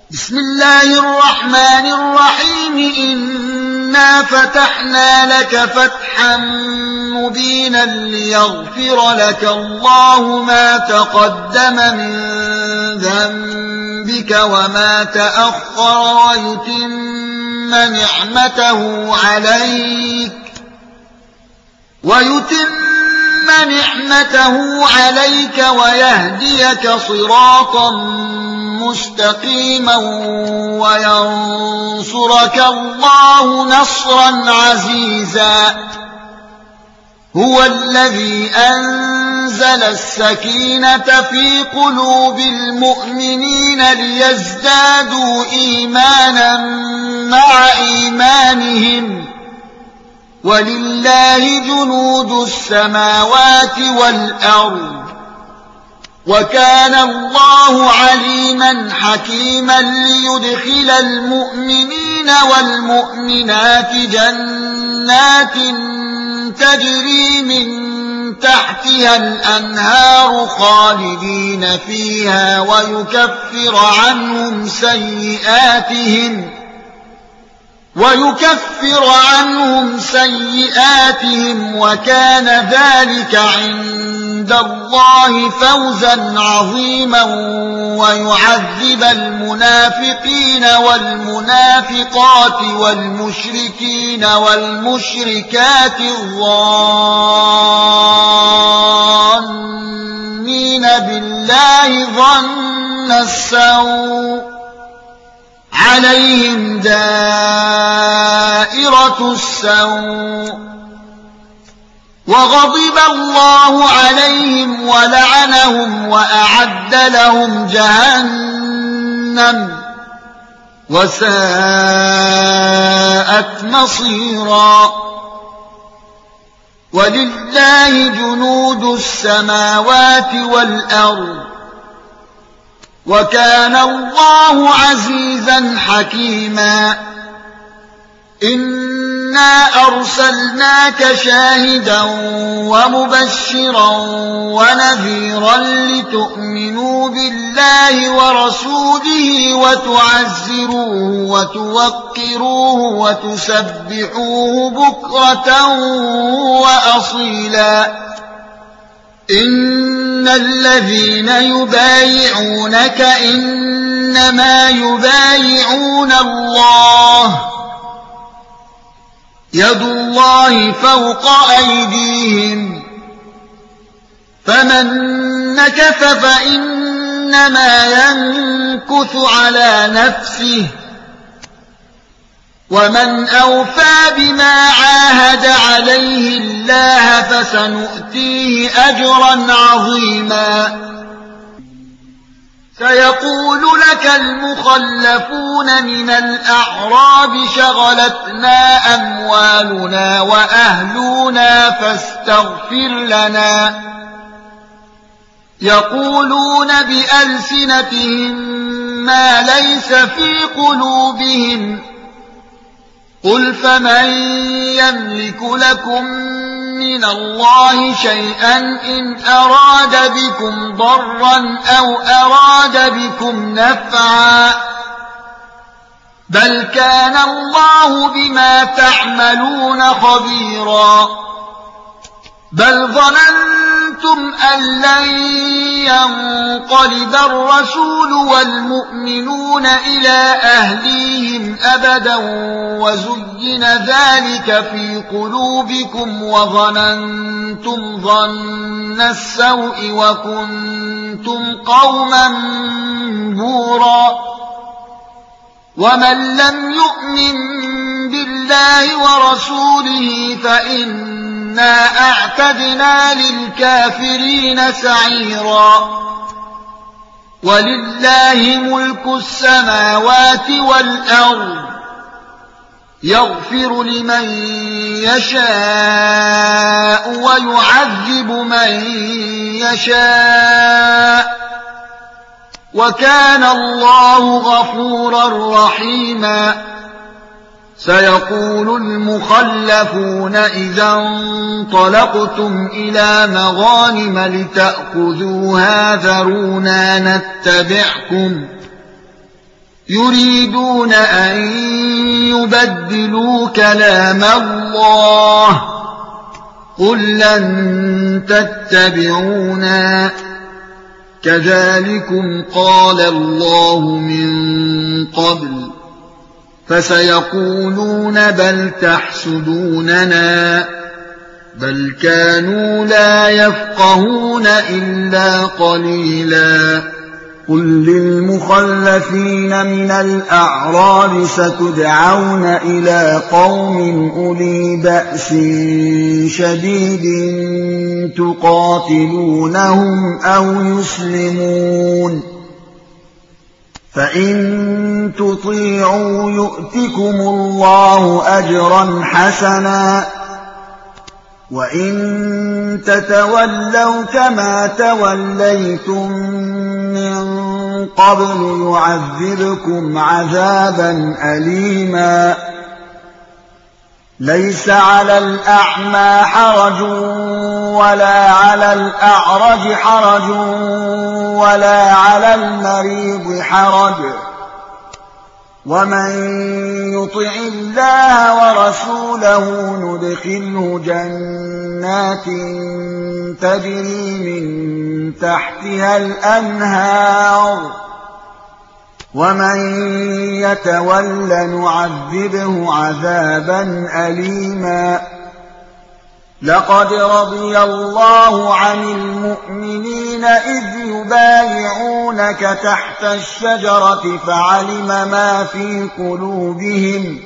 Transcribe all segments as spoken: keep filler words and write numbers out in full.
بسم الله الرحمن الرحيم إنا فتحنا لك فتحا مبينا ليغفر لك الله ما تقدم من ذنبك وما تأخر ويتم نعمته عليك ويتم نعمته عليك ويهديك صراطا مستقيما وينصرك الله نصرا عزيزا. هو الذي أنزل السكينة في قلوب المؤمنين ليزدادوا إيمانا مع إيمانهم ولله جنود السماوات والأرض وكان الله عليما حكيما ليدخل المؤمنين والمؤمنات جنات تجري من تحتها الأنهار خالدين فيها ويكفر عنهم سيئاتهم ويكفر عنهم سيئاتهم وكان ذلك عند الله فوزا عظيما ويعذب المنافقين والمنافقات والمشركين والمشركات الظانين بالله ظن السوء عليهم دائرة السوء وغضب الله عليهم ولعنهم وأعد لهم جهنم وساءت مصيرا. ولله جنود السماوات والأرض وكان الله عزيزا حكيما. إنا أرسلناك شاهدا ومبشرا ونذيرا لتؤمنوا بالله ورسوله وتعزروه وتوقروه وتسبحوه بكرة وأصيلا. إن الذين يبايعونك إنما يبايعون الله يد الله فوق أيديهم فمن نكث فإنما ينكث على نفسه ومن أوفى بما عاهد عليه الله فسنؤتيه أجرا عظيما. سيقول لك المخلفون من الأعراب شغلتنا أموالنا وأهلنا فاستغفر لنا. يقولون بألسنتهم ما ليس في قلوبهم قل فمن يملك لكم من الله شيئا إن أراد بكم ضرا أو أراد بكم نفعا بل كان الله بما تعملون خبيرا. بل ظننتم أن لن ينقلب الرسول والمؤمنون إلى أهليهم أبدا وزين ذلك في قلوبكم وظننتم ظن السوء وكنتم قوما بورا. ومن لم يؤمن بالله ورسوله فإنا أعتدنا للكافرين سعيرا. ولله ملك السماوات والأرض يغفر لمن يشاء ويعذب من يشاء وكان الله غفورا رحيما. سيقول المخلفون إذا انطلقتم إلى مغانم لتأخذوها ذرونا نتبعكم يريدون أن يبدلوا كلام الله قل لن تتبعونا كذلكم قال الله من قبل فسيقولون بل تحسدوننا بل كانوا لا يفقهون إلا قليلا قل للمخلفين من الأعراب ستدعون إلى قوم أولي بأس شديد تقاتلونهم أو يسلمون فإن تطيعوا يؤتكم الله أجرا حسنا وإن تتولوا كما توليتم من قبل يعذبكم عذابا أليما ليس على الأعمى حرج ولا على الأعرج حرج ولا على المريض حرج ومن يطع الله ورسوله ندخله جنات تجري من تحتها الأنهار ومن يتول نعذبه عذابا أليما لقد رضي الله عن المؤمنين إذ يبايعونك تحت الشجرة فعلم ما في قلوبهم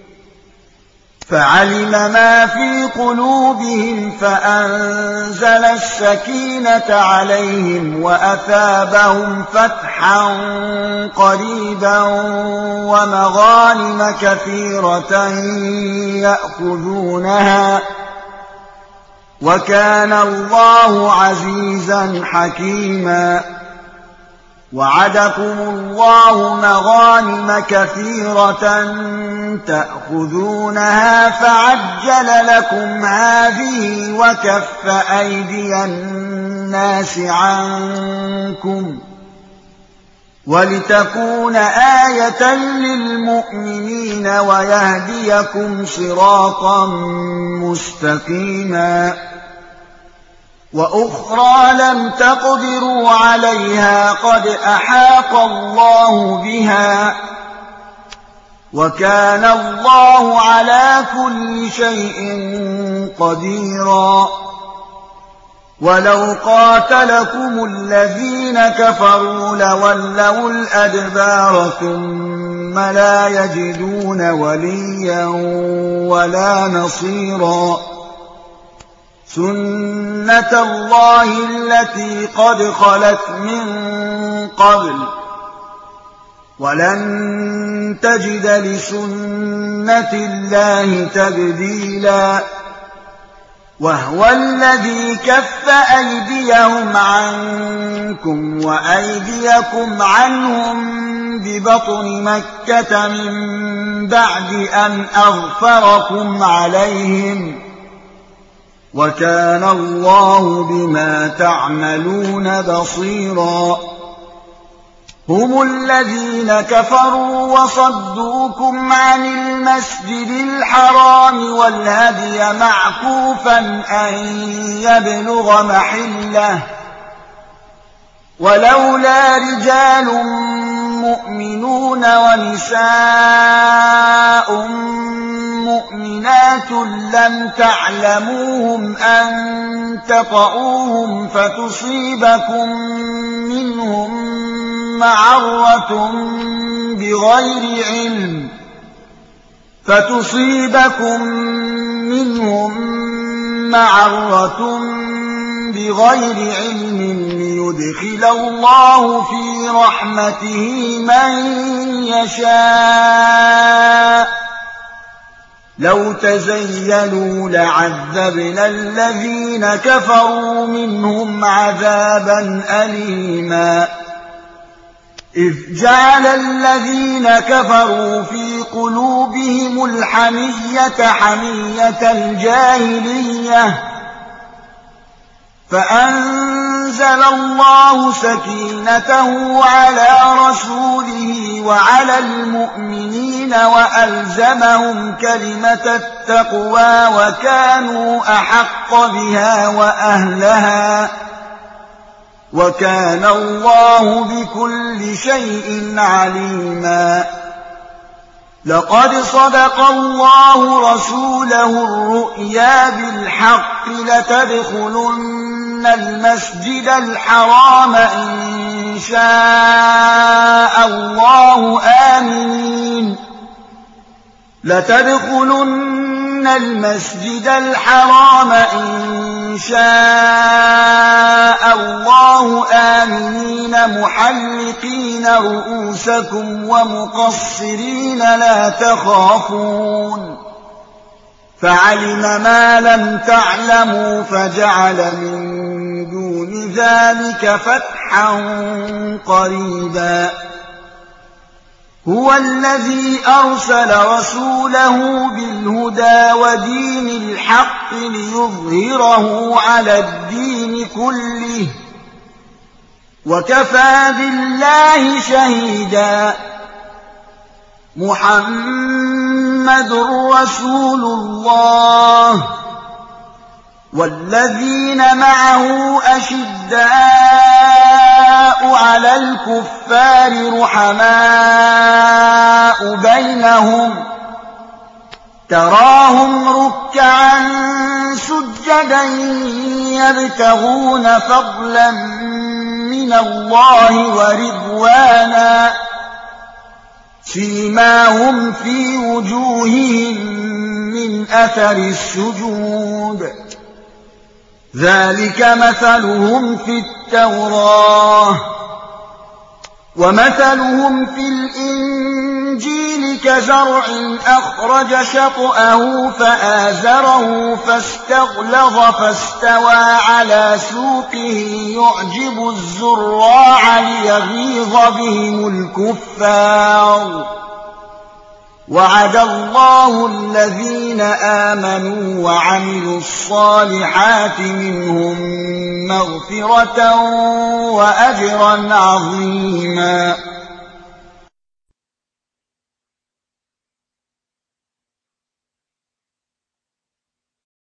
فعلم ما في قلوبهم فأنزل السكينة عليهم وأثابهم فتحا قريبا ومغانم كثيرة يأخذونها وكان الله عزيزا حكيما وعدكم الله مغانم كثيرة تأخذونها فعجل لكم هذه وكف أيدي الناس عنكم ولتكون آية للمؤمنين ويهديكم صراطا مستقيما وأخرى لم تقدروا عليها قد أحاط الله بها وكان الله على كل شيء قديرا ولو قاتلكم الذين كفروا لولوا الأدبار ثم لا يجدون وليا ولا نصيرا سنة الله التي قد خلت من قبل ولن تجد لسنة الله تبديلا وهو الذي كف أيديهم عنكم وأيديكم عنهم ببطن مكة من بعد أن أغفركم عليهم وكان الله بما تعملون بصيرا هم الذين كفروا وصدوكم عن المسجد الحرام والهدي معكوفا أن يبلغ محله ولولا رجال مؤمنون ونساء مؤمنات لم تعلموهم أن تطؤوهم فتصيبكم منهم معرة بغير علم فتصيبكم منهم معرة بغير علم ليدخل الله في رحمته من يشاء لو تزيلوا لعذبنا الذين كفروا منهم عذابا أليما إذ جعل الذين كفروا في قلوبهم الحمية حمية الجاهلية فأنزل الله سكينته على رسوله وعلى المؤمنين وألزمهم كلمة التقوى وكانوا أحق بها وأهلها وكان الله بكل شيء عليما. لقد صدق الله رسوله الرؤيا بالحق لتدخلن المسجد الحرام إن شاء الله آمنين لتدخلن المسجد الحرام إن شاء الله آمنين محلقين رؤوسكم ومقصرين لا تخافون فعلم ما لم تعلموا فجعل من دون ذلك فتحا قريبا. هو الذي أرسل رسوله بالهدى ودين الحق ليظهره على الدين كله وكفى بالله شهيدا. محمد رسول الله والذين معه أشداء على الكفار رحماء بينهم تراهم ركعا سجدا يبتغون فضلا من الله ورضوانا سيماهم في وجوههم من أثر السجود ذلك مثلهم في التوراة ومثلهم في الإنجيل كزرع أخرج شطأه فآزره فاستغلظ فاستوى على سوقه يعجب الزراع ليغيظ بهم الكفار. وعد الله الذين آمنوا وعملوا الصالحات منهم مغفرة وأجرا عظيما.